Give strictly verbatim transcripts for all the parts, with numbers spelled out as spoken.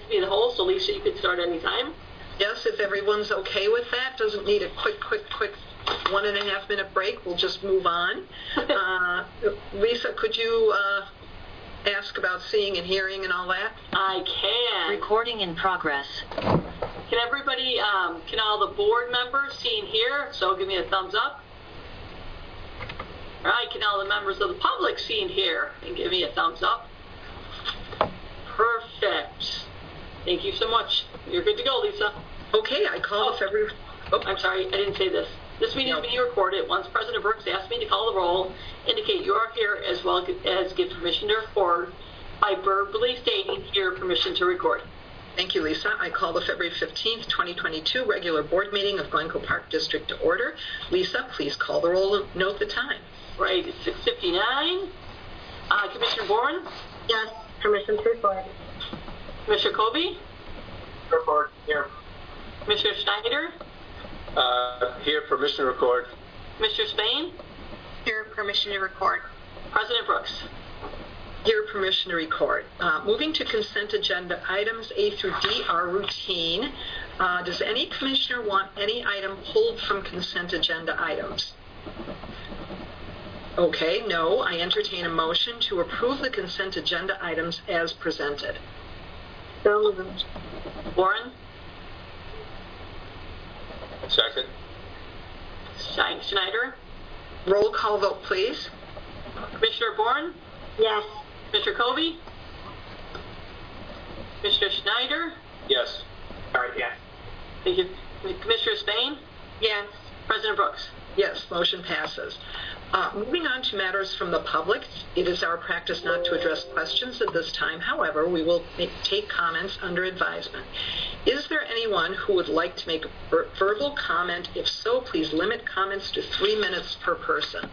be the host, so Lisa, you can start anytime. Yes, if everyone's okay with that, doesn't need a quick, quick, quick one and a half minute break, we'll just move on. uh, Lisa, could you uh, ask about seeing and hearing and all that? I can. Recording in progress. Can everybody, um, can all the board members see and hear? So give me a thumbs up. All right, can all the members of the public see and hear? And give me a thumbs up. Perfect. Thank you so much. You're good to go, Lisa. Okay, I call Oh. if every... Oh, I'm sorry, I didn't say this. This meeting No. is being recorded. Once President Brooks asks me to call the roll, indicate you are here as well as give permission to record by verbally stating your permission to record. Thank you, Lisa. I call the February fifteenth, twenty twenty-two regular board meeting of Glencoe Park District to order. Lisa, please call the roll and note the time. Right, it's six fifty-nine. Uh, Commissioner Boren? Yes, permission to record. Commissioner Kobe? Record here. Commissioner Schneider? Uh, here, permission to record. Commissioner Spain? Here, permission to record. President Brooks? Your permission to record. Uh, moving to consent agenda, items A through D are routine. Uh, does any commissioner want any item pulled from consent agenda items? Okay, no. I entertain a motion to approve the consent agenda items as presented. So moved. Boren? Second. Schein- Schneider? Roll call vote, please. Commissioner Boren? Yes. Commissioner Kobe? Commissioner Schneider? Yes. All right, yes. Thank you. Commissioner Spain? Yes. President Brooks? Yes, motion passes. Uh, moving on to matters from the public, it is our practice not to address questions at this time. However, we will make, take comments under advisement. Is there anyone who would like to make a ver- verbal comment? If so, please limit comments to three minutes per person.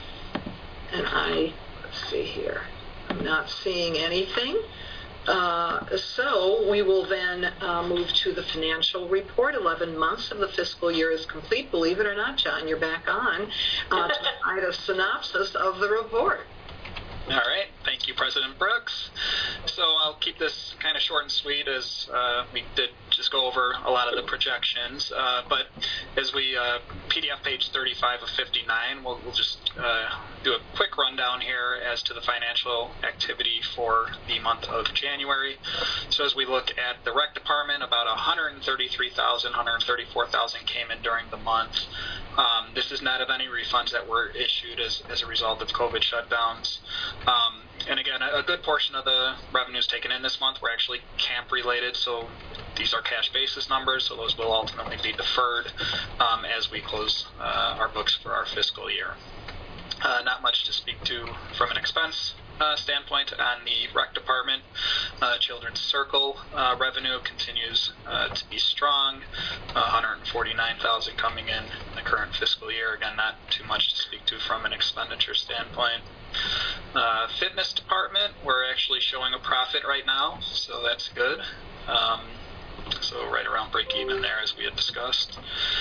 And I, let's see here, I'm not seeing anything. Uh, so we will then uh, move to the financial report. eleven months of the fiscal year is complete. Believe it or not, John, you're back on uh, to provide a synopsis of the report. All right. Thank you, President Brooks. So I'll keep this kind of short and sweet as uh, we did just go over a lot of the projections. Uh, but as we, uh, P D F page thirty-five of fifty-nine, we'll, we'll just uh, do a quick rundown here as to the financial activity for the month of January. So as we look at the rec department, about one hundred thirty-three thousand, one hundred thirty-four thousand came in during the month. Um, this is net of any refunds that were issued as, as a result of COVID shutdowns. Um, and again, a, a good portion of the revenues taken in this month were actually camp related, so these are cash basis numbers, so those will ultimately be deferred um, as we close uh, our books for our fiscal year. Uh, not much to speak to from an expense uh, standpoint on the rec department. Uh, Children's Circle uh, revenue continues uh, to be strong, uh, one hundred forty-nine thousand dollars coming in in the current fiscal year. Again, not too much to speak to from an expenditure standpoint. Uh, fitness department, we're actually showing a profit right now, so that's good. Um, so right around break even there, as we had discussed.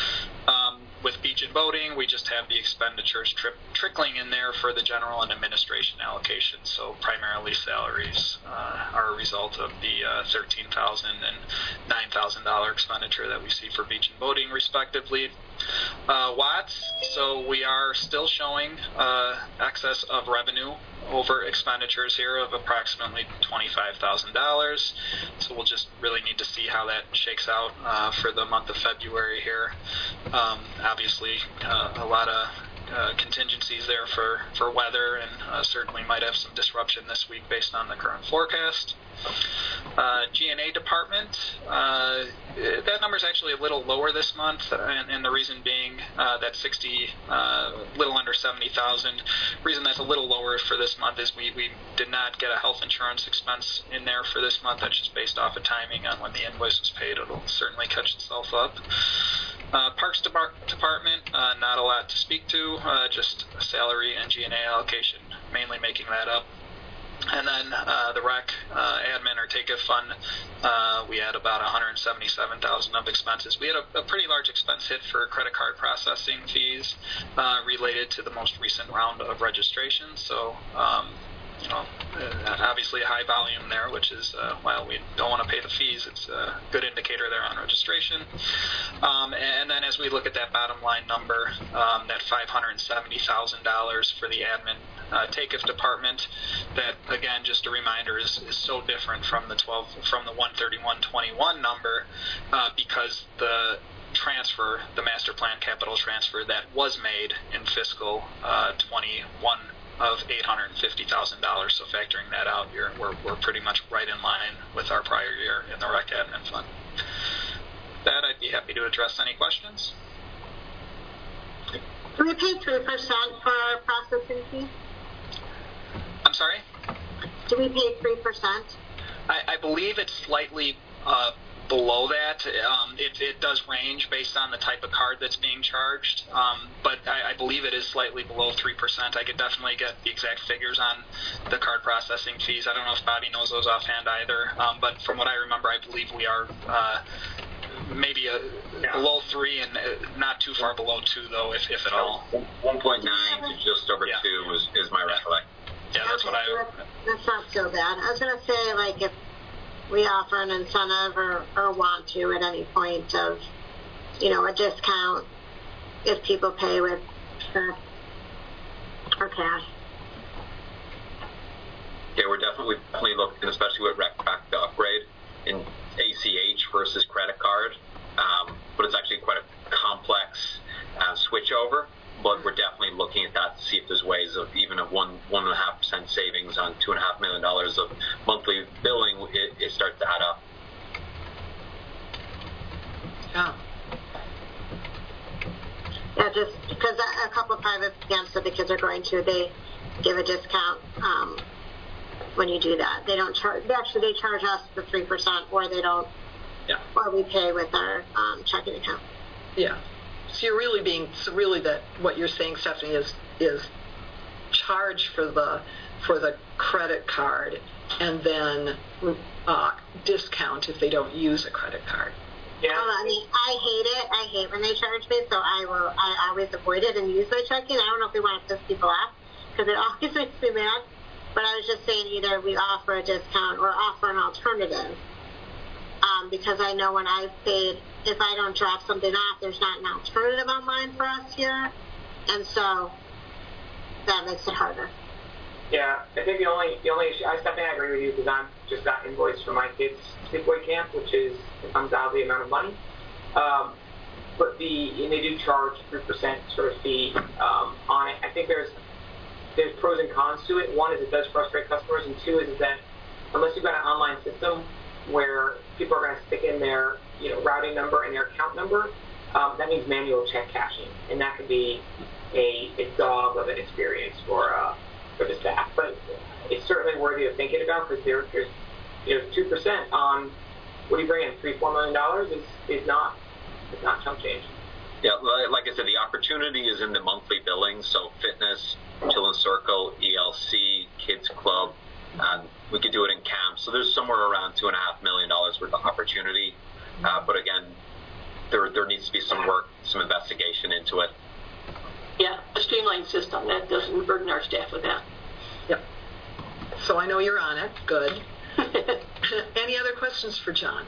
Um, with beach and boating, we just have the expenditures tri- trickling in there for the general and administration allocations. So primarily salaries uh, are a result of the uh, thirteen thousand dollars and nine thousand dollars expenditure that we see for beach and boating, respectively. Uh, Watts, so we are still showing uh, excess of revenue over expenditures here of approximately twenty-five thousand dollars. So we'll just really need to see how that shakes out uh, for the month of February here. Um, obviously, uh, a lot of uh, contingencies there for, for weather, and uh, certainly might have some disruption this week based on the current forecast. Uh, G and A department, uh, that number is actually a little lower this month, and, and the reason being uh, that sixty, uh, little under seventy thousand. Reason that's a little lower for this month is we, we did not get a health insurance expense in there for this month. That's just based off of timing on when the invoice was paid. It'll certainly catch itself up. Uh, Parks Depart- Department, uh, not a lot to speak to, uh, just salary and G and A allocation, mainly making that up. And then uh, the rec uh, admin or take-if fund, uh, we had about one hundred seventy-seven thousand dollars of expenses. We had a, a pretty large expense hit for credit card processing fees uh, related to the most recent round of registration. So um, you know, uh, obviously a high volume there, which is, uh, while we don't want to pay the fees, it's a good indicator there on registration. Um, and then as we look at that bottom line number, um, that five hundred seventy thousand dollars for the admin uh, take-if department, that again, just a reminder, is, is so different from the twelve from the one thirty-one twenty-one number uh, because the transfer, the master plan capital transfer that was made in fiscal uh, twenty-one of eight hundred fifty thousand dollars. So factoring that out, you're, we're, we're pretty much right in line with our prior year in the rec admin fund. That I'd be happy to address any questions. Do we pay three percent for our processing fee? I'm sorry? Do we pay three percent? I, I believe it's slightly uh, below that. Um, it, it does range based on the type of card that's being charged, um, but I, I believe it is slightly below three percent. I could definitely get the exact figures on the card processing fees. I don't know if Bobby knows those offhand either, um, but from what I remember, I believe we are uh, maybe a, Yeah. below three and uh, not too far below two, though, if, if at all. one point nine to just over Yeah. two is, is my Yeah. recollection. Yeah, that's what I... Okay, That's not so bad. I was going to say, like, if we offer an incentive or, or want to at any point of, you know, a discount if people pay with check or cash. Yeah, we're definitely definitely looking, especially with Rec Pack, to upgrade in A C H versus credit card. Um, but it's actually quite a complex uh, switch over. But we're definitely looking at that to see if there's ways of even a one one and a half percent savings on two and a half million dollars of monthly billing. It, it starts to add up. Yeah. Yeah, just because a, a couple of private camps that the kids are going to, they give a discount um, when you do that. They don't charge. Actually, they charge us the three percent, or they don't. Yeah. Or we pay with our um, checking account. Yeah. So you're really being, so really that what you're saying, Stephanie, is is charge for the for the credit card and then uh, discount if they don't use a credit card. Yeah. Oh, I mean, I hate it. I hate when they charge me, so I will. I always avoid it and use my checking. I don't know if we want to piss people off because it always makes me mad. But I was just saying, either we offer a discount or offer an alternative. Um, because I know when I've paid, if I don't drop something off, there's not an alternative online for us here. And so that makes it harder. Yeah, I think the only the only issue, I Stephanie, I agree with you because I'm just got invoiced for my kids' sleepaway camp, which is undoubtedly amount of money. Um, but the and they do charge three percent sort of fee um, on it. I think there's there's pros and cons to it. One is it does frustrate customers, and two is that unless you've got an online system where people are going to stick in their you know routing number and their account number, um, that means manual check cashing, and that could be a, a dog of an experience for uh, for the staff. But it's certainly worthy of thinking about because there, there's you know two percent on what do you bring in three four million dollars is is not is not chump change. Yeah, like I said, the opportunity is in the monthly billing. So fitness, Children's Circle, E L C, Kids Club. And we could do it in camps. So there's somewhere around two and a half million dollars worth of opportunity. Uh, but again, there there needs to be some work, some investigation into it. Yeah, a streamlined system that doesn't burden our staff with that. Yep. So I know you're on it. Good. Any other questions for John?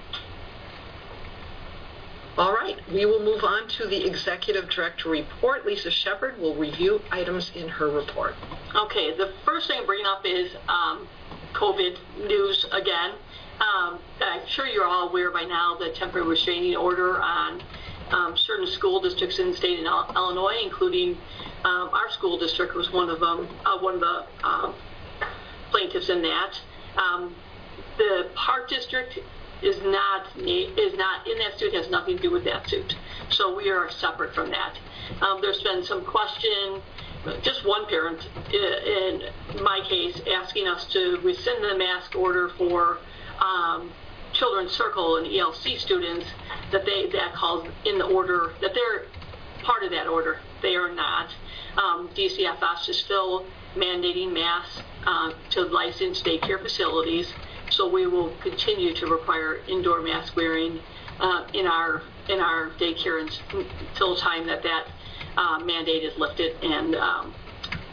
All right. We will move on to the Executive Director report. Lisa Shepard will review items in her report. Okay, the first thing I'm bringing up is um, COVID news again. Um, I'm sure you're all aware by now the temporary restraining order on um, certain school districts in the state of Illinois, including um, our school district was one of them, uh, one of the um, plaintiffs in that. Um, the Park District is not is not in that suit, has nothing to do with that suit. So we are separate from that. Um, there's been some question, just one parent in my case asking us to rescind the mask order for um, Children's Circle and E L C students that they that calls in the order that they're part of that order. They are not. Um, D C F S is still mandating masks uh, to licensed daycare facilities. So we will continue to require indoor mask wearing uh, in our in our daycare until the time that that uh, mandate is lifted. And um, the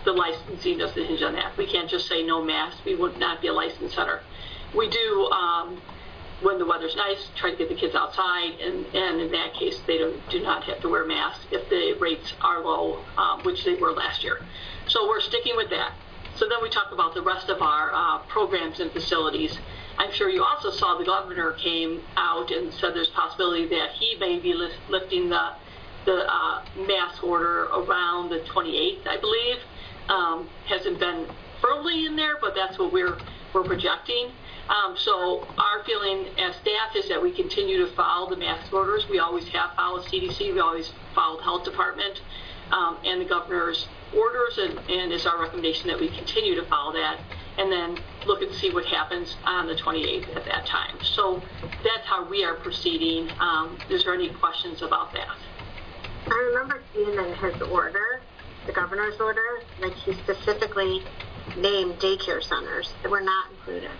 the licensing doesn't hinge on that. We can't just say no masks. We would not be a licensed center. We do, um, when the weather's nice, try to get the kids outside, and, and in that case, they don't, do not have to wear masks if the rates are low, um, which they were last year. So we're sticking with that. So then we talk about the rest of our uh, programs and facilities. I'm sure you also saw the governor came out and said there's a possibility that he may be lift, lifting the the uh, mask order around the twenty-eighth, I believe. Um, hasn't been firmly in there, but that's what we're we're projecting. Um, so our feeling as staff is that we continue to follow the mask orders. We always have followed C D C. We always followed Health Department um, and the governor's orders, and, and it's our recommendation that we continue to follow that, and then look and see what happens on the twenty-eighth at that time. So that's how we are proceeding. Um, is there any questions about that? I remember seeing in his order, the governor's order, like he specifically named daycare centers that were not included.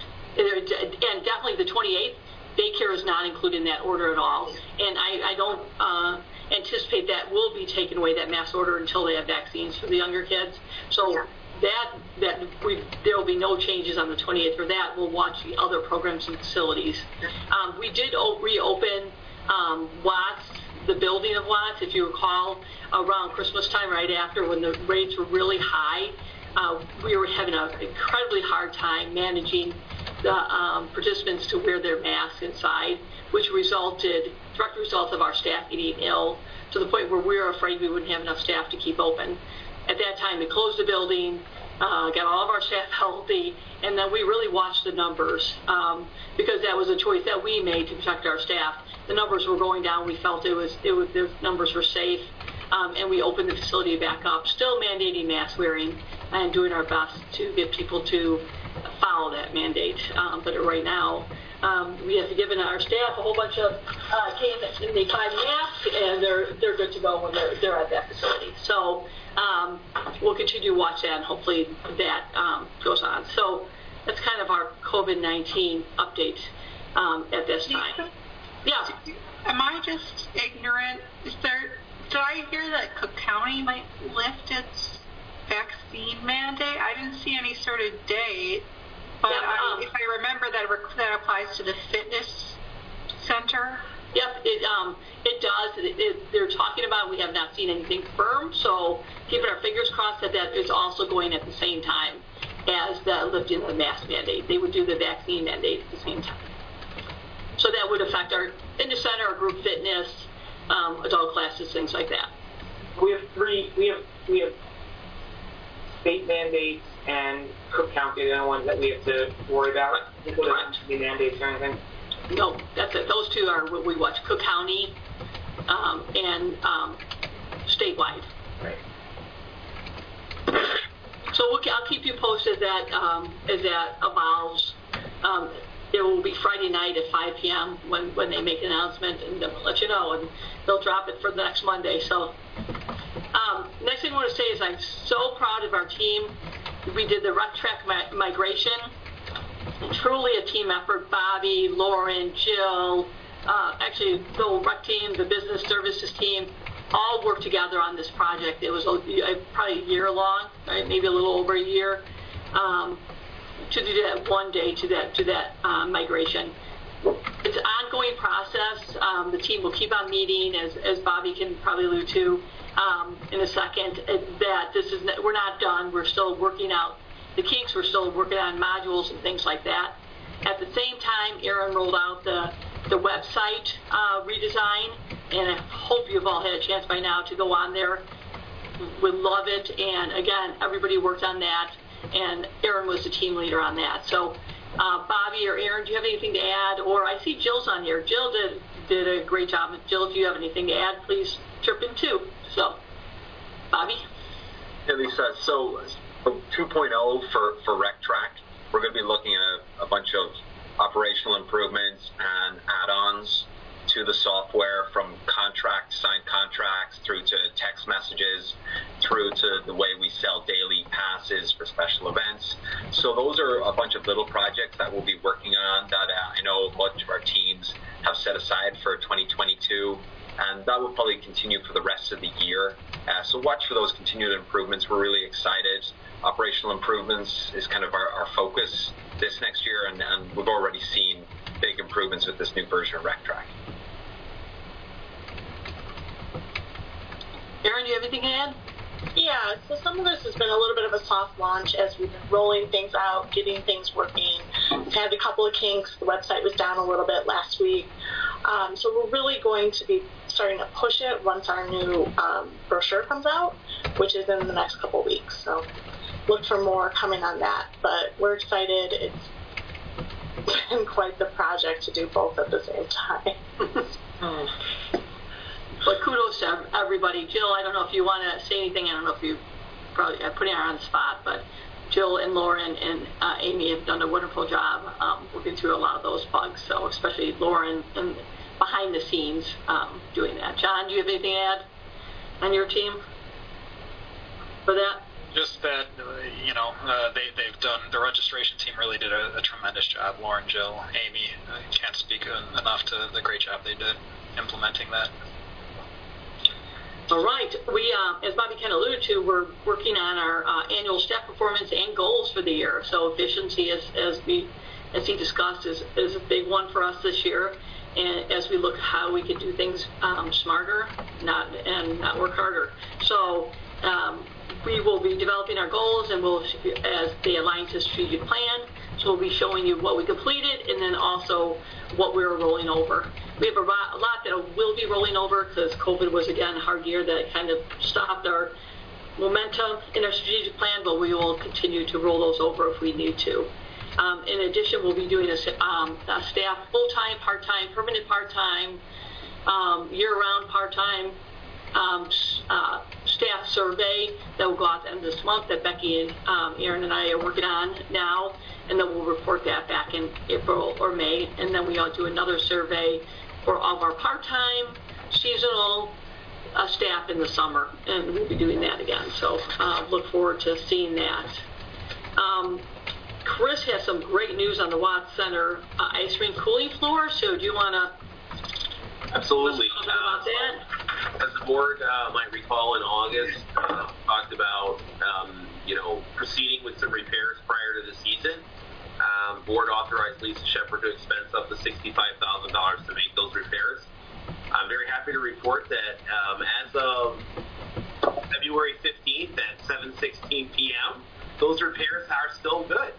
And definitely the twenty-eighth, daycare is not included in that order at all. And I, I don't uh, anticipate that will be taken away, that mass order, until they have vaccines for the younger kids. So yeah. that that we, there will be no changes on the twenty-eighth for that. We'll watch the other programs and facilities. Um, we did o- reopen um, Watts, the building of Watts, if you recall, around Christmas time, right after when the rates were really high. Uh, we were having an incredibly hard time managing the um, participants to wear their masks inside, which resulted, direct result of our staff getting ill to the point where we were afraid we wouldn't have enough staff to keep open. At that time, we closed the building, uh, got all of our staff healthy, and then we really watched the numbers um, because that was a choice that we made to protect our staff. The numbers were going down. We felt it was, it was the numbers were safe, um, and we opened the facility back up, still mandating mask wearing and doing our best to get people to follow that mandate. Um, but right now, um, we have given our staff a whole bunch of uh, K N ninety-five masks, and they're they're good to go when they're they're at that facility. So um, we'll continue to watch that, and hopefully that um, goes on. So that's kind of our COVID nineteen update um, at this time. Yeah. Am I just ignorant? Is there? Did I hear that Cook County might lift its vaccine mandate? I didn't see any sort of date, but yeah, um, I, if I remember, that rec- that applies to the fitness center. Yep, it um it does. It, it, they're talking about. We have not seen anything firm, so keeping our fingers crossed that that is also going at the same time as the lifting of the mask mandate. They would do the vaccine mandate at the same time. So that would affect our fitness center, our group fitness, um, adult classes, things like that. We have three. We have we have. state mandates and Cook County are the only ones that we have to worry about. People don't have to be mandates or anything. No, that's it. Those two are what we watch: Cook County um, and um, statewide. Right. So we'll, I'll keep you posted that um, as that evolves. Um, it will be Friday night at five p.m. when when they make an announcement, and they'll let you know, and they'll drop it for the next Monday. So. Um, next thing I want to say is I'm so proud of our team. We did the Rec Track mi- migration. Truly a team effort. Bobby, Lauren, Jill, uh, actually the whole rec team, the business services team, all worked together on this project. It was a, a, probably a year long, right? Maybe a little over a year, um, to do that one day to that to that uh, migration. It's an ongoing process. Um, the team will keep on meeting, as as Bobby can probably allude to. Um, in a second, that this is we're not done. We're still working out the kinks. We're still working on modules and things like that. At the same time, Erin rolled out the the website uh, redesign, and I hope you've all had a chance by now to go on there. We love it, and again, everybody worked on that, and Erin was the team leader on that. So, uh, Bobby or Erin, do you have anything to add? Or I see Jill's on here. Jill did did a great job. Jill, if you have anything to add, please chirp in too. So, Bobby? Yeah, Lisa, so two point oh for, for Rec Track, we're going to be looking at a, a bunch of operational improvements and add-ons to the software, from contract, signed contracts, through to text messages, through to the way we sell daily passes for special events. So those are a bunch of little projects that we'll be working on that uh, I know a bunch of our teams have set aside for twenty twenty-two, and that will probably continue for the rest of the year. Uh, so watch for those continued improvements. We're really excited. operational improvements is kind of our, our focus this next year, and, and we've already seen big improvements with this new version of RecTrack. Erin, do you have anything to add? Yeah, so some of this has been a little bit of a soft launch as we've been rolling things out, getting things working. We've had a couple of kinks. The website was down a little bit last week. Um, so we're really going to be starting to push it once our new um, brochure comes out, which is in the next couple of weeks. So look for more coming on that. But we're excited. It's been quite the project to do both at the same time. oh. But kudos to everybody. Jill, I don't know if you want to say anything. I don't know if you probably I'm putting her on the spot, but Jill and Lauren and uh, Amy have done a wonderful job um, working through a lot of those bugs. So especially Lauren and behind the scenes um, doing that. John, do you have anything to add on your team for that? Just that, uh, you know, uh, they, they've done, the registration team really did a, a tremendous job. Lauren, Jill, Amy, I can't speak enough to the great job they did implementing that. All right. We, uh, as Bobby kind of alluded to, we're working on our uh, annual staff performance and goals for the year. So efficiency, as, as, we, as he discussed, is, is a big one for us this year. And as we look at how we can do things um, smarter not and not work harder. So um, we will be developing our goals, and we'll, as they align to strategic plan, so we'll be showing you what we completed and then also what we're rolling over. We have a lot, a lot that will be rolling over because COVID was, again, a hard year that kind of stopped our momentum in our strategic plan, but we will continue to roll those over if we need to. Um, in addition, we'll be doing a, um, a staff full-time, part-time, permanent part-time, um, year-round part-time um, uh, staff survey that will go out at the end of this month that Becky and um, Erin and I are working on now, and then we'll report that back in April or May, and then we'll do another survey for all of our part-time, seasonal uh, staff in the summer, and we'll be doing that again. So uh, look forward to seeing that. Um, Chris has some great news on the Watts Center uh, ice rink cooling floor, so do you want to Absolutely. talk about that? As the board uh, might recall, in August, uh, talked about um, you know proceeding with some repairs prior to the season. Um, board authorized Lisa Shepard to expense up to sixty-five thousand dollars to make those repairs. I'm very happy to report that um, as of February fifteenth at seven sixteen p.m., those repairs are still good.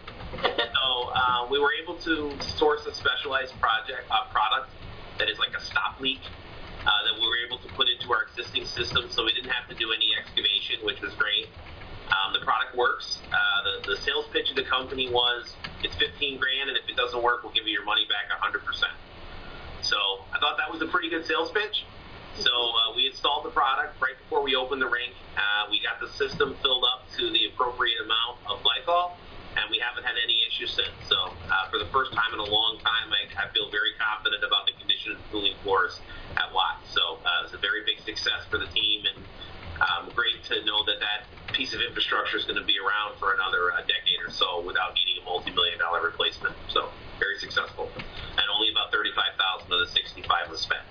So uh, we were able to source a specialized project uh, product that is like a stop leak uh, that we were able to put into our existing system, so we didn't have to do any excavation, which was great. Um, the product works. Uh, the, the sales pitch of the company was, it's fifteen grand, and if it doesn't work, we'll give you your money back one hundred percent. So I thought that was a pretty good sales pitch. So uh, we installed the product right before we opened the rink. Uh, we got the system filled up to the appropriate amount of glycol, and we haven't had any issues since. So uh, for the first time in a long time, I, I feel very confident about the condition of the cooling floors at Watts. So uh, it's a very big success for the team, and um, great to know that that piece of infrastructure is going to be around for another uh, decade or so without needing a multi-million dollar replacement. So very successful. And only about thirty-five thousand of the sixty-five was spent.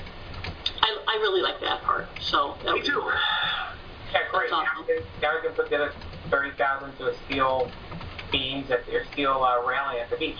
I, I really like that part. So that Me too. Yeah, great. That's Now awesome. we can- now we can put the other thirty thousand to a steel beams at or steel uh, railing at the beach.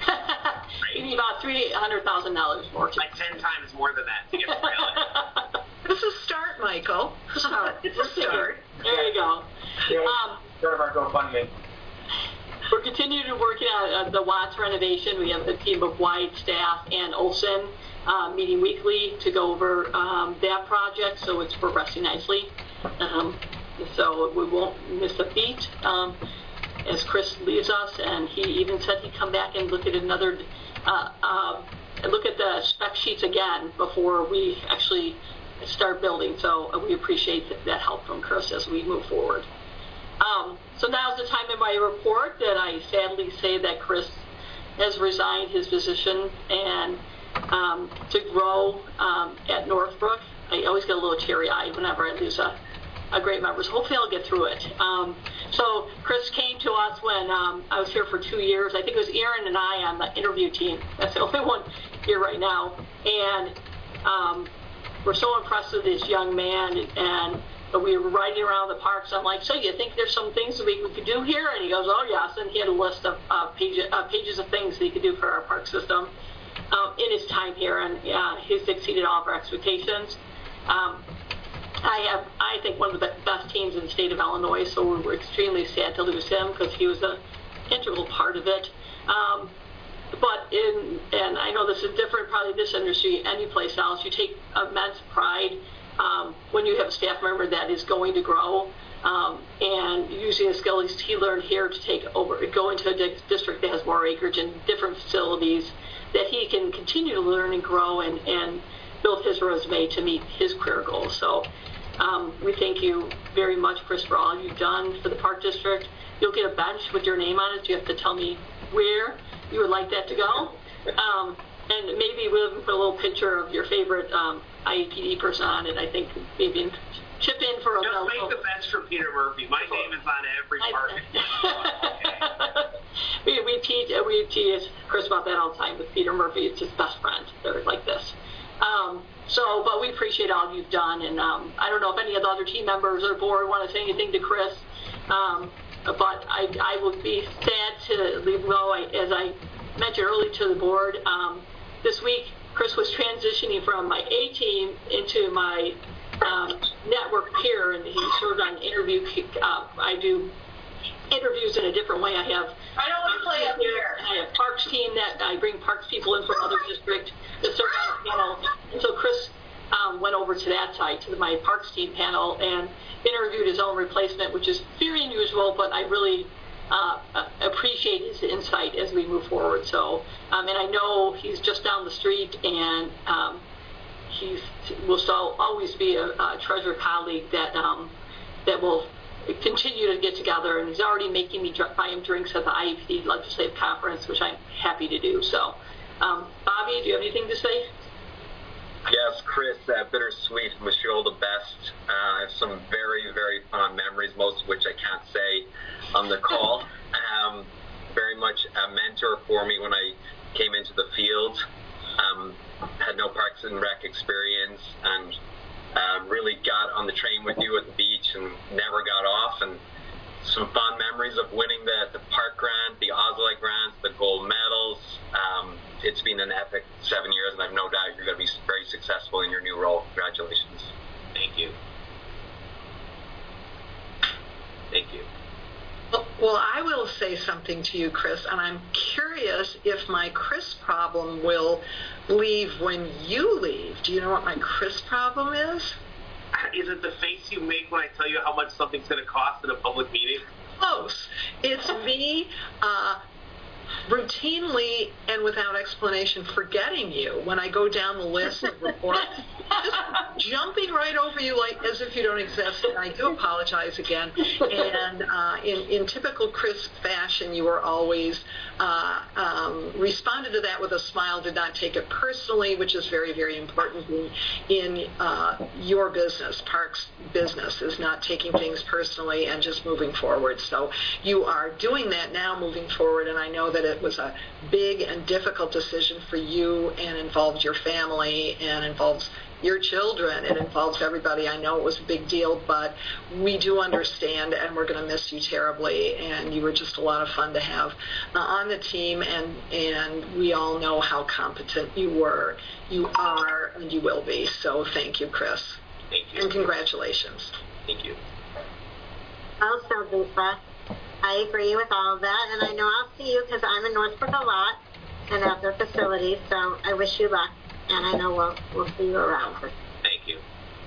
you need about three hundred thousand dollars more. To Like ten times more than that to get the railing. It's a start, Michael. start. It's a start. There you go. Yeah, Um, sort of our GoFundMe. We're continuing to work on uh, the Watts renovation. We have a team of White staff and Olson uh, meeting weekly to go over um, that project, so it's progressing nicely. Um, so we won't miss a beat um, as Chris leaves us, and he even said he'd come back and look at another, uh, uh, look at the spec sheets again before we actually start building. So uh, we appreciate that, that help from Chris as we move forward. Um, so now's the time in my report that I sadly say that Chris has resigned his position and um, to grow um, at Northbrook. I always get a little teary-eyed whenever I lose a, a great member. So hopefully I'll get through it. Um, so Chris came to us when um, I was here for two years. I think it was Erin and I on the interview team. That's the only one here right now. And um, we're so impressed with this young man, and we were riding around the parks. I'm like, so you think there's some things that we, we could do here? And he goes, oh yes. And he had a list of uh, pages, uh, pages of things that he could do for our park system um, in his time here, and uh, he's exceeded all of our expectations. Um, I have, I think, one of the best teams in the state of Illinois, so we're, we're extremely sad to lose him because he was an integral part of it. Um, but in, and I know this is different, probably this industry, any place else, you take immense pride um, when you have a staff member that is going to grow um, and using the skills he learned here to take over, go into a di- district that has more acreage and different facilities, that he can continue to learn and grow and, and build his resume to meet his career goals. So um, we thank you very much, Chris, for all you've done for the Park District. You'll get a bench with your name on it. You have to tell me where you would like that to go. Um, and maybe we'll put a little picture of your favorite um, I A P D person on it. I think maybe chip in for a Just little. make the bench for Peter Murphy. My name is on every park. we we tease we tease Chris about that all the time with Peter Murphy. It's his best friend. They're like this. Um, so, but we appreciate all you've done, and um, I don't know if any of the other team members or board want to say anything to Chris. Um, But I, I would be sad to leave go. I, as I mentioned earlier to the board, um, this week Chris was transitioning from my A team into my um, network peer, and he served on interview. Uh, I do interviews in a different way. I have I know we play up here. I have Parks team that I bring Parks people in from other districts that serve on a panel, and so Chris um, went over to that side to my Parks team panel and interviewed his own replacement, which is very unusual, but I really uh, appreciate his insight as we move forward. So, um, and I know he's just down the street, and um, he will still always be a, a treasured colleague that um, that will continue to get together. And he's already making me buy him drinks at the I A P D Legislative Conference, which I'm happy to do. So, um, Bobby, do you have anything to say? Yes, Chris, uh, bittersweet. Wish you all the best. Uh, I have some very, very fond memories, most of which I can't say on the call. Um, very much a mentor for me when I came into the field. Um, had no Parks and Rec experience, and uh, really got on the train with you at the beach and never got off. And some fond memories of winning the, the Park Grant, the Oslite Grants, the gold medals. Um, it's been an epic seven years, and I have no doubt you're going to be very successful in your new role. Congratulations. Thank you. Thank you. Well, I will say something to you, Chris, and I'm curious if my Chris problem will leave when you leave. Do you know what my Chris problem is? Is it the face you make when I tell you how much something's going to cost in a public meeting? Close. It's me uh, routinely and without explanation forgetting you when I go down the list of reports. Just jumping right over you like as if you don't exist. And I do apologize again. And uh, in, in typical Chris fashion, you were always uh, um, responded to that with a smile, did not take it personally, which is very, very important in, in uh, your business. Parks business is not taking things personally and just moving forward. So you are doing that now moving forward, and I know that it was a big and difficult decision for you and involved your family and involves your children. It involves everybody. I know it was a big deal, but we do understand, and we're going to miss you terribly. And you were just a lot of fun to have uh, on the team, and and we all know how competent you were, you are, and you will be. So thank you, Chris. Thank you. And congratulations. Thank you. Also, Lisa, I agree with all of that, and I know I'll see you because I'm in Northbrook a lot and at their facilities, so I wish you luck, and I know we'll, we'll see you around. Thank you.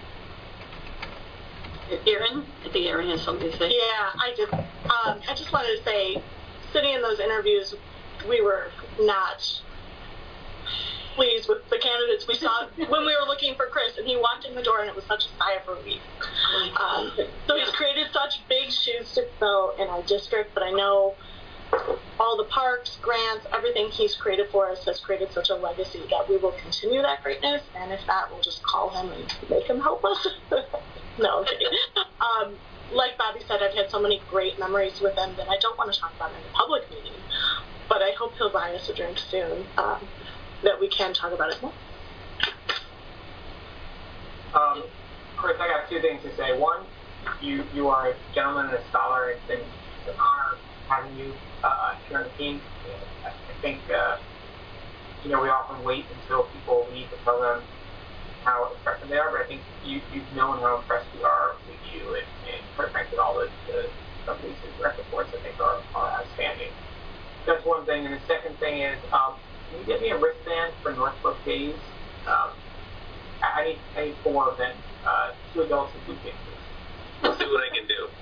Erin? I think Erin has something to say. Yeah, I just, um, I just wanted to say, sitting in those interviews, we were not pleased with the candidates we saw when we were looking for Chris, and he walked in the door, and it was such a sigh of relief. Um, so he's created such big shoes to fill in our district, but I know all the parks, grants, everything he's created for us has created such a legacy that we will continue that greatness, and if not, we'll just call him and make him help us. No, I'm kidding. Um, like Bobby said, I've had so many great memories with him that I don't want to talk about in a public meeting, but I hope he'll buy us a drink soon, um, that we can talk about it more. Um, Chris, I got two things to say. One, you you are a gentleman and a scholar. It's been an honor having you uh, here on the team. I think, uh, you know, we often wait until people leave to tell them how impressive they are, but I think you, you've known how impressed we are with you and, and quite frankly, all the, the companies and direct reports I think are, are outstanding. That's one thing. And the second thing is, um, can you get me a wristband for Northbrook Days? Um, I need, I need four of them, uh, two adults and two kids. We'll see what I can do.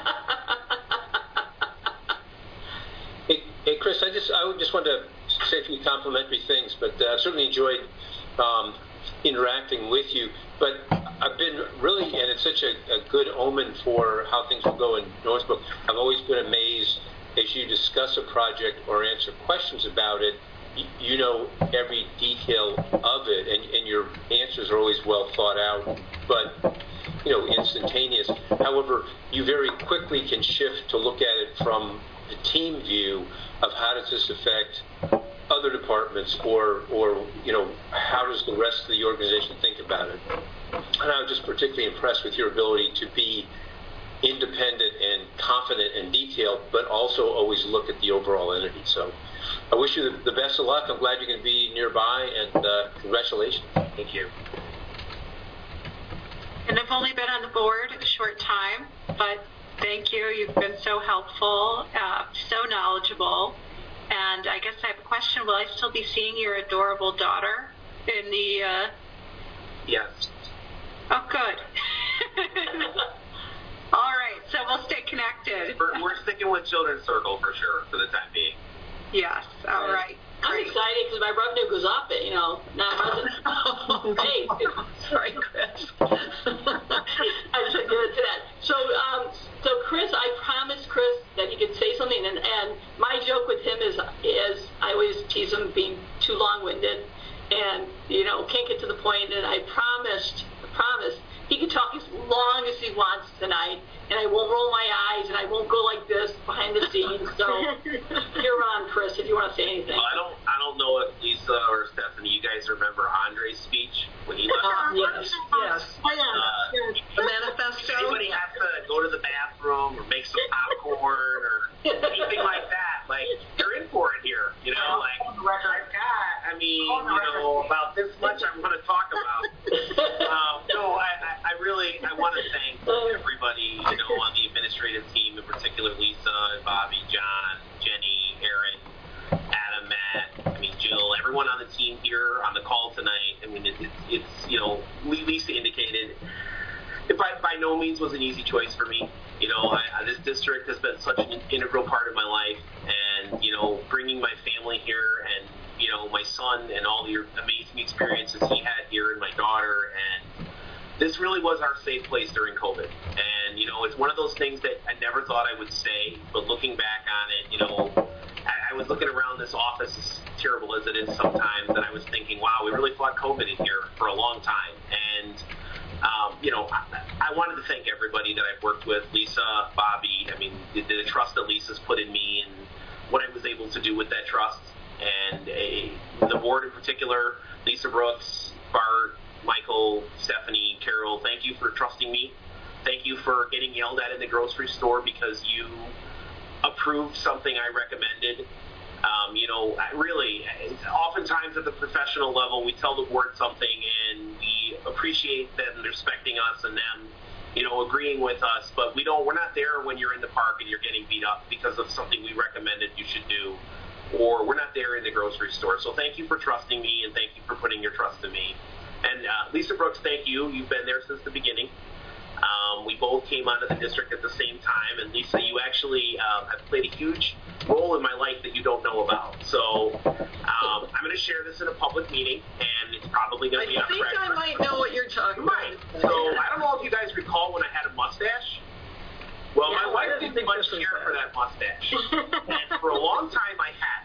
Hey, hey, Chris, I just I would just want to say a few complimentary things, but uh, I've certainly enjoyed um, interacting with you. But I've been really, and it's such a, a good omen for how things will go in Northbrook. I've always been amazed as you discuss a project or answer questions about it. You, you know every detail of it, and, and your answers are always well thought out, but you know instantaneous. However, you very quickly can shift to look at it from the team view of how does this affect other departments, or, or you know, how does the rest of the organization think about it? And I was just particularly impressed with your ability to be independent and confident and detailed, but also always look at the overall entity. So I wish you the best of luck. I'm glad you're going to be nearby, and uh, congratulations. Thank you. And I've only been on the board a short time, but thank you. You've been so helpful, uh, so knowledgeable. And I guess I have a question. Will I still be seeing your adorable daughter in the... Uh... Yes. Oh, good. All right, so we'll stay connected. We're, we're sticking with Children's Circle for sure for the time being. Yes, all right. I'm Great. excited because my revenue goes up, you know, not hey. Sorry, Chris. I just had to get into that. So, um, so Chris, I promised Chris that he could say something, and, and my joke with him is, is I always tease him being too long-winded, and you know, can't get to the point. And I promised, I promised he can talk as long as he wants tonight, and I won't roll my eyes, and I won't go like this behind the scenes. So you're on, Chris, if you want to say anything. Well, I don't, I don't know if Lisa or Stephanie, you guys remember Andre's speech when he left? Uh, yes, yes. Oh, yeah. Uh, The manifesto? Anybody has to go to the bathroom or make some popcorn or anything like that, like, you're in for it here, you know, like, I've got, I mean, you know, about this much I'm going to talk about. Um, no, I, I, I really, I want to thank everybody, you know, on the administrative team, in particular Lisa and Bobby, John, Jenny, Aaron, Adam, Matt, I mean, Jill, everyone on the team here on the call tonight. I mean, it, it, it's, you know, Lisa indicated, it by, by no means was an easy choice for me. You know, I, this district has been such an integral part of my life, and, you know, bringing my family here and, you know, my son and all the amazing experiences he had here, and my daughter, and this really was our safe place during COVID. And, you know, it's one of those things that I never thought I would say, but looking back on it, you know, I, I was looking around this office, as terrible as it is sometimes, and I was thinking, wow, we really fought COVID in here for a long time. And, um, you know, I, I wanted to thank everybody that I've worked with, Lisa, Bobby, I mean, the, the trust that Lisa's put in me and what I was able to do with that trust. And uh, the board in particular, Lisa Brooks, Bart, Michael, Stephanie, Carol, thank you for trusting me. Thank you for getting yelled at in the grocery store because you approved something I recommended. Um, you know, I really, oftentimes at the professional level, we tell the board something and we appreciate them respecting us and them, you know, agreeing with us, but we don't, we're not there when you're in the park and you're getting beat up because of something we recommended you should do, or we're not there in the grocery store. So thank you for trusting me, and thank you for putting your trust in me. And uh, Lisa Brooks, thank you. You've been there since the beginning. Um, we both came onto the district at the same time, and Lisa, you actually uh, have played a huge role in my life that you don't know about. So um, I'm going to share this in a public meeting, and it's probably going to be on I think record. I might know what you're talking Right. about. So I don't know if you guys recall when I had a mustache. Well, Yeah, my I wife didn't didn't think much this was care bad. for that mustache, and for a long time I had.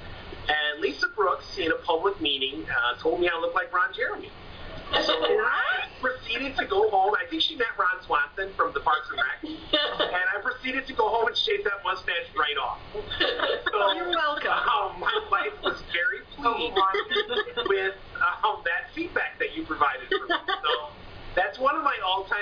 And Lisa Brooks, in a public meeting, uh, told me I looked like Ron Jeremy. So I proceeded to go home. I think she met Ron Swanson from the Parks and Rec. And I proceeded to go home and shave that mustache right off. So, You're welcome. Um, my wife was very pleased with um, that feedback that you provided for me. So that's one of my all-time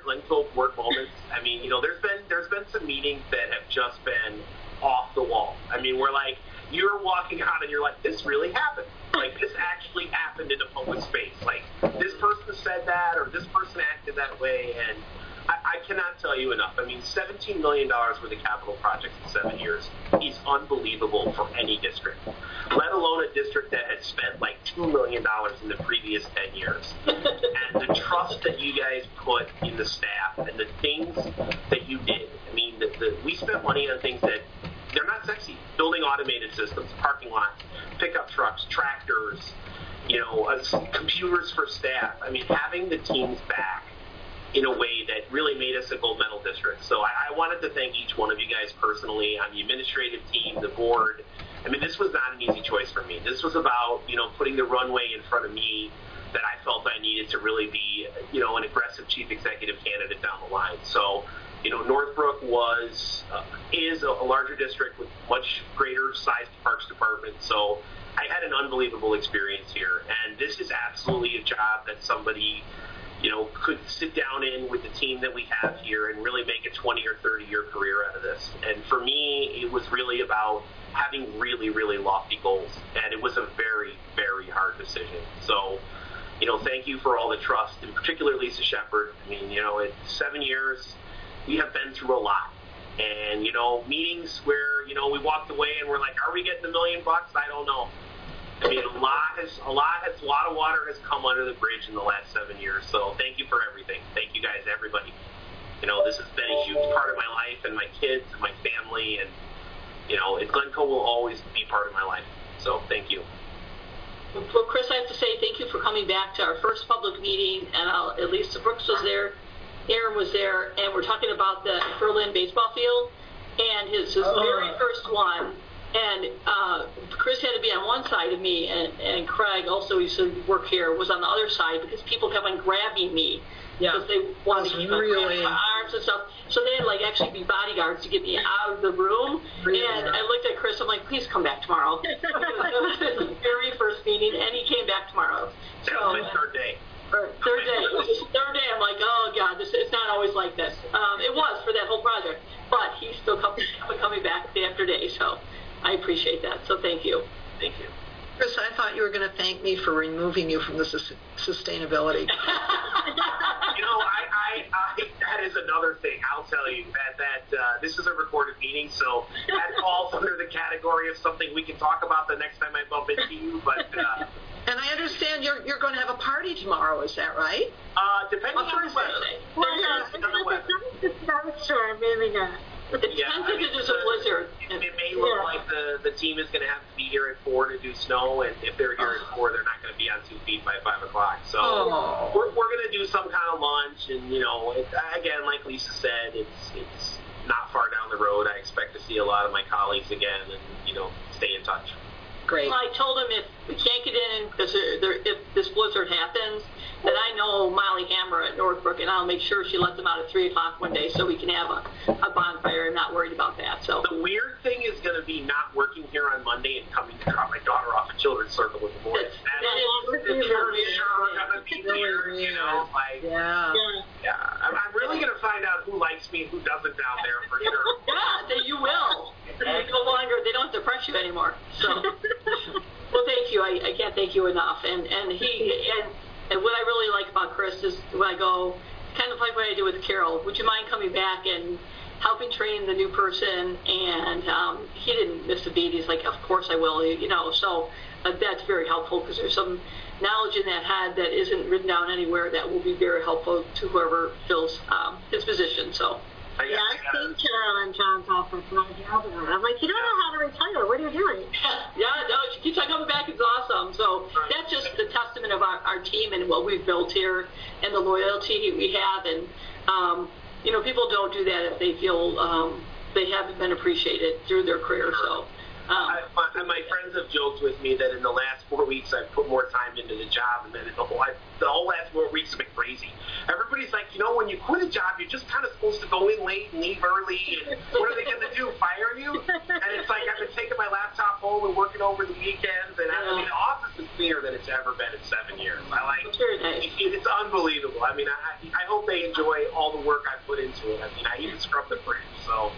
Glen Cove board moments. I mean, you know, there's been there's been some meetings that have just been off the wall. I mean, we're like, you're walking out and you're like, this really happened. Like, this actually happened in a public space. Like, this person said that or this person acted that way, and I, I cannot tell you enough. I mean, seventeen million dollars worth of capital projects in seven years is unbelievable for any district, let alone a district that had spent like two million dollars in the previous ten years. And the trust that you guys put in the staff and the things that you did. I mean, the, the, we spent money on things that they're not sexy. Building automated systems, parking lots, pickup trucks, tractors, you know, uh, computers for staff. I mean, having the teams back in a way that really made us a gold medal district. So I, I wanted to thank each one of you guys personally, on the administrative team, the board. I mean, this was not an easy choice for me. This was about, you know, putting the runway in front of me that I felt I needed to really be, you know, an aggressive chief executive candidate down the line. So, you know, Northbrook was, uh, is a, a larger district with much greater sized parks department. So I had an unbelievable experience here. And this is absolutely a job that somebody, you know, could sit down in with the team that we have here and really make a twenty or thirty year career out of this. And for me, it was really about having really, really lofty goals. And it was a very, very hard decision. So, you know, thank you for all the trust, in particular Lisa Shepard. I mean, you know, it's seven years, we have been through a lot. And, you know, meetings where, you know, we walked away and we're like, are we getting a million bucks? I don't know. I mean, a lot has, a lot has, a lot of water has come under the bridge in the last seven years. So thank you for everything. Thank you guys, everybody. You know, this has been a huge part of my life and my kids and my family, and, you know, Glen Cove will always be part of my life. So thank you. Well, Chris, I have to say thank you for coming back to our first public meeting, and I'll, at least Brooks was there, Aaron was there, and we're talking about the Berlin baseball field, and his, his Oh. very first one. And uh, Chris had to be on one side of me, and, and Craig also used to work here, was on the other side, because people kept on grabbing me. Yeah. Because they wanted to keep on Really? grabbing my arms and stuff. So they had like actually be bodyguards to get me out of the room. Really? And I looked at Chris, I'm like, please come back tomorrow. It was his very first meeting, and he came back tomorrow. That So, was my third day. or third day. It was his third day. I'm like, oh God, this it's not always like this. Um, it was for that whole project, but he still kept coming back day after day. So I appreciate that. So thank you. Thank you. Chris, I thought you were going to thank me for removing you from the sus- sustainability. You know, I, I, I, that is another thing. I'll tell you that that uh, this is a recorded meeting, so that falls under the category of something we can talk about the next time I bump into you. But uh, And I understand you're you're going to have a party tomorrow. Is that right? uh, depending On on the weather, Thursday. Well, depending on the weather. I'm sure, maybe not. It's Yeah, I tentative mean, as a the- blizzard. It, it may look Yeah. like the, the team is going to have to be here at four to do snow, and if they're here at four, they're not going to be on two feet by five o'clock. So Oh. we're, we're going to do some kind of lunch, and you know, it, again, like Lisa said, it's it's not far down the road. I expect to see a lot of my colleagues again, and you know, stay in touch. Great. Well, I told him if we can't get in because if this blizzard happens, that I know Molly Hammer at Northbrook, and I'll make sure she lets them out at three o'clock one day so we can have a, a bonfire. I'm not worried about that. So The weird thing is going to be not working here on Monday and coming to drop my daughter off at Children's Circle with the boys. That's- That that is, is- it's for sure going to be weird, you know, like, Yeah. Yeah. yeah. I'm, I'm really going to find out who likes me and who doesn't down there for sure. yeah, that you will. You no longer, they don't depress you anymore. So, well, thank you. I, I can't thank you enough. And and he and and what I really like about Chris is when I go, kind of like what I do with Carol. Would you mind coming back and helping train the new person? And um, he didn't miss a beat. He's like, of course I will. You know, so uh, that's very helpful because there's some knowledge in that head that isn't written down anywhere that will be very helpful to whoever fills um, his position. So. I, Yeah, I I've gotta- seen Carol in John's office when I was yelling at her. I'm like, you don't know how to retire. What are you doing? Yeah, no, she keeps on coming back. It's awesome. So that's just the testament of our, our team and what we've built here and the loyalty we have. And, um, you know, people don't do that if they feel um, they haven't been appreciated through their career. So I, my, my friends have joked with me that in the last four weeks I've put more time into the job, and then the whole I, the whole last four weeks have been crazy. Everybody's like, you know, when you quit a job, you're just kind of supposed to go in late and leave early, and what are they going to do, fire you? And it's like I've been taking my laptop home and working over the weekends, and I, I mean, the office is cleaner than it's ever been in seven years. I like it, it's unbelievable. I mean, I, I hope they enjoy all the work I put into it. I mean, I even scrubbed the fridge, so.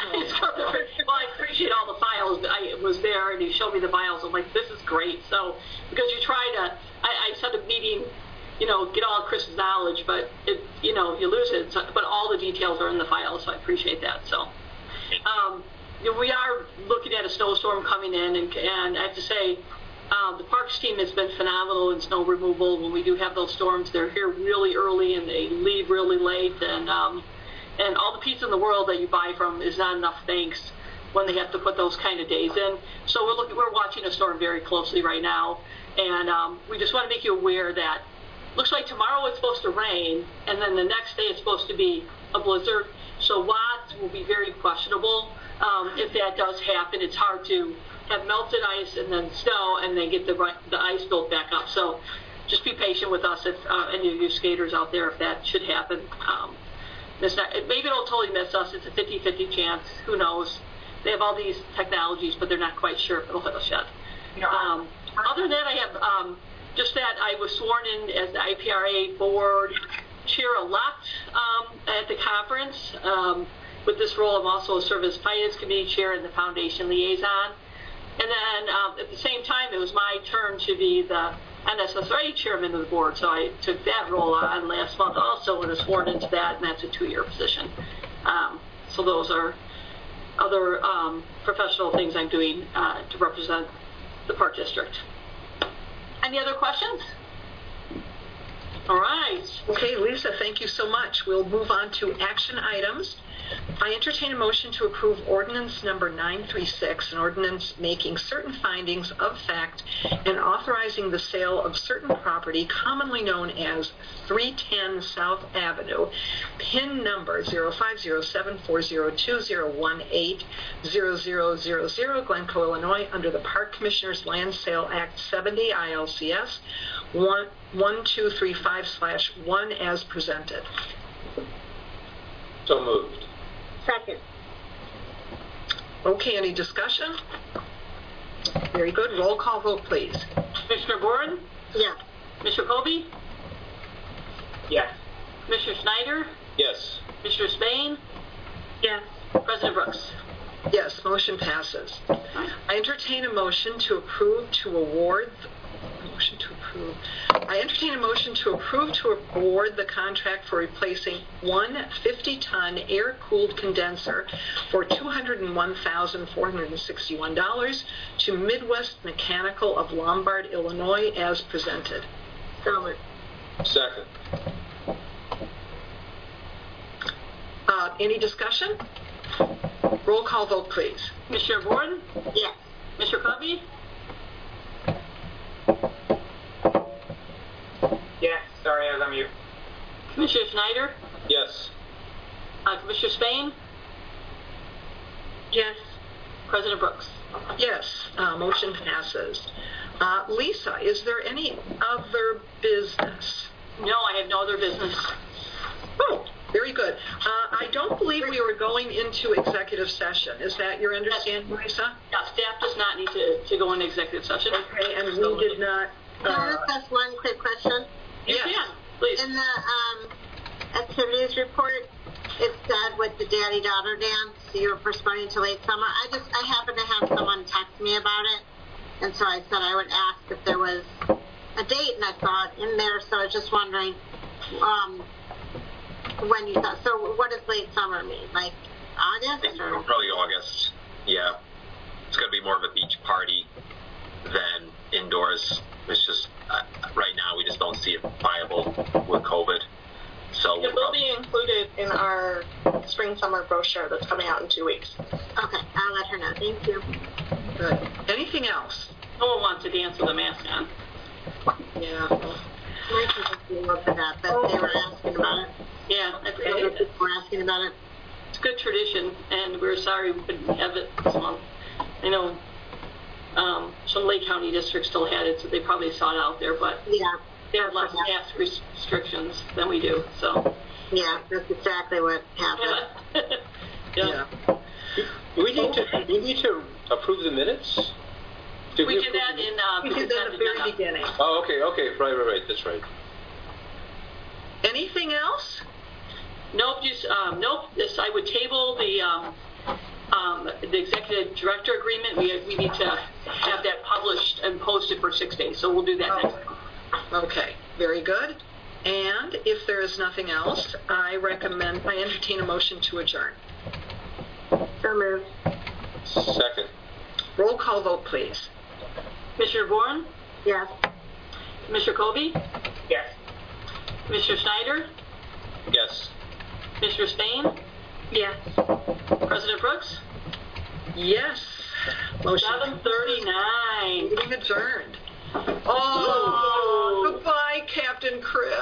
Well, I appreciate all the files. I was there, and he showed me the files. I'm like, this is great. So, because you try to, I, I set a meeting, you know, get all Chris's knowledge, but, it, you know, you lose it. So, but all the details are in the files, so I appreciate that. So, um, you know, we are looking at a snowstorm coming in, and, and I have to say, um, the parks team has been phenomenal in snow removal. When we do have those storms, they're here really early, and they leave really late, and, um, and all the pizza in the world that you buy from is not enough thanks when they have to put those kind of days in. So we're looking, we're watching a storm very closely right now, and um, we just want to make you aware that looks like tomorrow it's supposed to rain, and then the next day it's supposed to be a blizzard. So watts will be very questionable. Um, if that does happen, it's hard to have melted ice and then snow and then get the the ice built back up. So just be patient with us if uh, any of you skaters out there, if that should happen. Um, It's not, maybe it'll totally miss us. It's a fifty-fifty chance. Who knows? They have all these technologies, but they're not quite sure if it'll hit us yet. Um, other than that, I have um, just that I was sworn in as the I P R A board chair-elect um, at the conference. Um, with this role, I'm also a service finance committee chair and the foundation liaison. And then um, at the same time, it was my turn to be the N S S R A chairman of the board, so I took that role on last month also and was sworn into that, and that's a two-year position. Um, so those are other um, professional things I'm doing uh, to represent the Park District. Any other questions? All right. Okay, Lisa, thank you so much. We'll move on to action items. I entertain a motion to approve ordinance number nine three six, an ordinance making certain findings of fact and authorizing the sale of certain property commonly known as three ten South Avenue, P I N number zero five zero seven four zero two zero one eight zero zero zero zero, Glencoe, Illinois, under the Park Commissioners Land Sale Act seventy I L C S one two three five slash one as presented. So moved. Second. Okay, any discussion? Very good. Roll call vote, please. Commissioner Boren? Yes. Commissioner Kobe? Yes. Commissioner Schneider? Yes. Commissioner Spain? Yes. President Brooks? Yes, motion passes. I entertain a motion to approve to award motion to approve. I entertain a motion to approve to award the contract for replacing one fifty-ton air-cooled condenser for two hundred one thousand four hundred sixty-one dollars to Midwest Mechanical of Lombard, Illinois, as presented. So moved. Second. Uh, any discussion? Roll call vote, please. Commissioner Boren? Yes. Commissioner Kobe? Yes. Sorry, I was on mute. Commissioner Schneider? Yes. Uh, Commissioner Spain? Yes. President Brooks? Yes, uh, motion passes. Uh, Lisa, is there any other business? No, I have no other business. Oh, very good. Uh, I don't believe we were going into executive session. Is that your understanding, Lisa? Yeah, staff does not need to, to go into executive session. Okay, and we did not... Can I Uh, just ask one quick question? You yes. can, please. In the um, activities report, it said with the daddy-daughter dance, you were postponing to late summer. I just, I happened to have someone text me about it, and so I said I would ask if there was a date, and I saw it in there, so I was just wondering um, when you thought. So what does late summer mean? Like August? Or? Probably August. Yeah. It's going to be more of a beach party than indoors. It's just, uh, right now, we just don't see it viable with COVID. So It will be included in our spring summer brochure that's coming out in two weeks. Okay, I'll let her know. Thank you. Good. Anything else? No one wants to dance with a mask on. Yeah. My people didn't look at that, but they were asking about it. Yeah, I Other forget. people were asking about it. It's good tradition, and we're sorry we couldn't have it this month. I know um, some Lake County districts still had it, so they probably saw it out there, but Yeah. they have less Yeah. mask restrictions than we do, so. Yeah, that's exactly what happened. Yeah. Yeah. Do we need to, do we need to approve the minutes? Did We did approve that the- in, uh, We the did that at consent the very agenda. beginning. Oh, okay, okay, right, right, right, that's right. Anything else? Nope, just, um, nope, this, I would table the, um, um, the executive director agreement. We, we need to have that published and posted for six days, so we'll do that next time. Okay, very good. And if there is nothing else, I recommend, I entertain a motion to adjourn. So moved. Second. Roll call vote, please. Commissioner Boren? Yes. Commissioner Kobe? Yes. Commissioner Snyder? Yes. Commissioner Spain? Yes. President Brooks? Yes. Motion. seven thirty-nine. Meeting adjourned. Oh, goodbye, Captain Chris.